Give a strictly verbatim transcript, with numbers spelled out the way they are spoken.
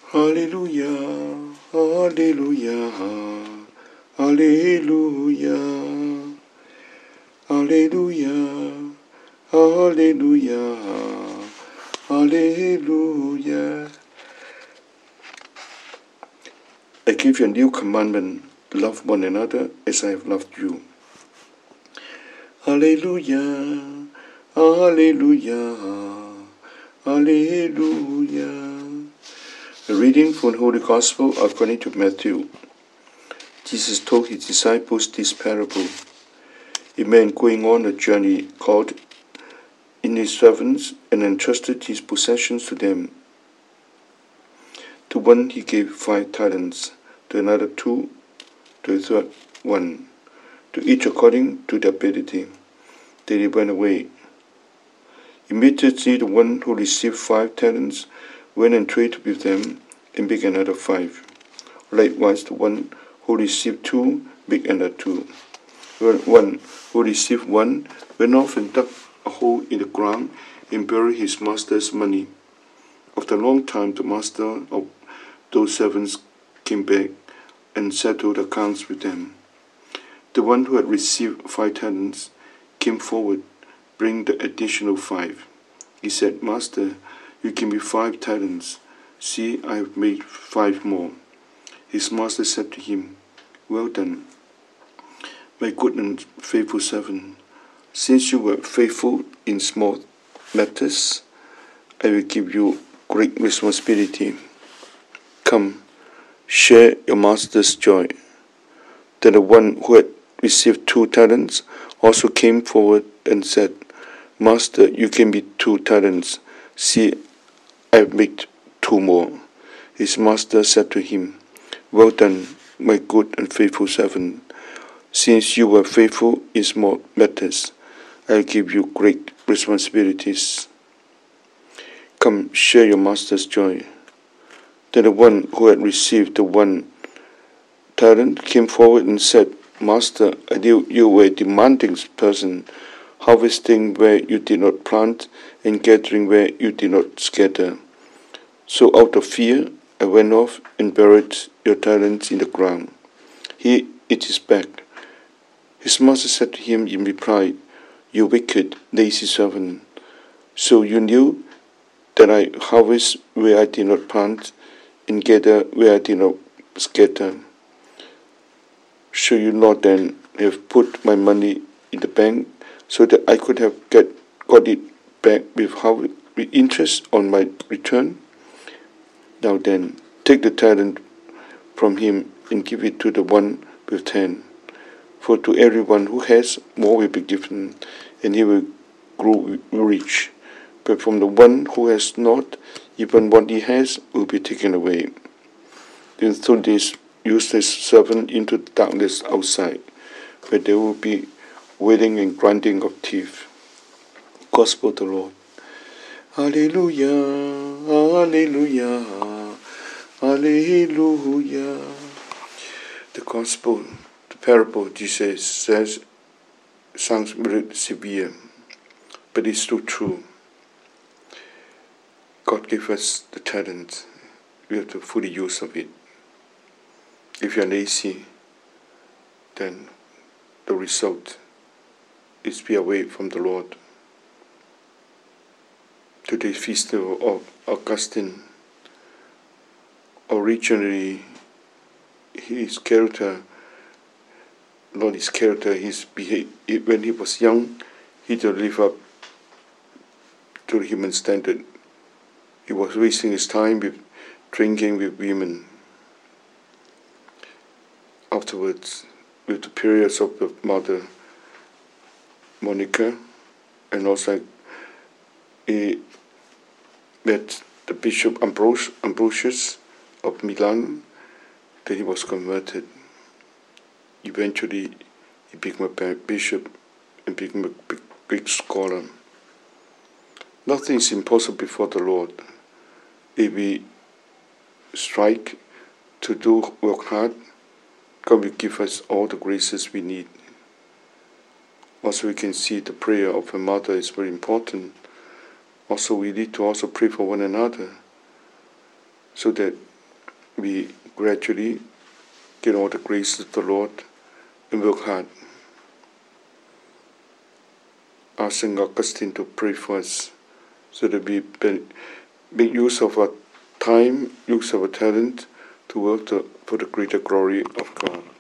Hallelujah, hallelujah, hallelujah, hallelujah, hallelujah, hallelujah. I give you a new commandment, love one another as I have loved you. Hallelujah, hallelujah, hallelujah. A reading from the Holy Gospel according to Matthew. Jesus told his disciples this parable. A man going on a journey called in his servants and entrusted his possessions to them. To one he gave five talents, to another two, to a third one, to each according to their ability. Then he went away. Immediately the one who received five talents went and traded with them and began another five. Likewise the one who received two began another two. One who received one went off and dug a hole in the ground and buried his master's money. After a long time the master of those servants came back and settled accounts with them. The one who had received five talents came forward, bringing the additional five. He said, Master, you gave me five talents. See, I have made five more. His master said to him, Well done, my good and faithful servant. Since you were faithful in small matters, I will give you great responsibility. Come, share your master's joy. Then the one who had received two talents also came forward and said, Master, you gave me two talents. See, I have made two more. His master said to him, Well done, my good and faithful servant. Since you were faithful in small matters, I will give you great responsibilities. Come, share your master's joy. Then the one who had received the one talent came forward and said, Master, I knew you were a demanding person, harvesting where you did not plant and gathering where you did not scatter. So out of fear, I went off and buried your talents in the ground. Here it is back. His master said to him in reply, You wicked, lazy servant. So you knew that I harvest where I did not plant and gather where I did not scatter. Should you not then have put my money in the bank so that I could have get, got it back with, how, with interest on my return? Now then, take the talent from him and give it to the one with ten. For to everyone who has, more will be given, and he will grow rich. But from the one who has not, even what he has will be taken away. Then throw this useless servant into the darkness outside, where there will be wailing and grinding of teeth. Gospel of the Lord. Hallelujah, hallelujah, hallelujah. The Gospel, the parable, Jesus says, sounds very severe, but it's still true. God gave us the talent. We have to fully use of it. If you're lazy, then the result is be away from the Lord. Today's feast of Augustine, originally his character, not his character, his behavior, when he was young, he did not live up to the human standard. He was wasting his time with drinking with women. Afterwards, with the periods of the mother Monica, and also he met the Bishop Ambrose, Ambrosius of Milan, then he was converted. Eventually, he became a bishop and became a big, big scholar. Nothing is impossible before the Lord. If we strike to do work hard, God will give us all the graces we need. Also, we can see the prayer of a mother is very important. Also, we need to also pray for one another, so that we gradually get all the grace of the Lord and work hard. Ask Saint Augustine to pray for us so that we make use of our time, use of our talent to work to, for the greater glory of God.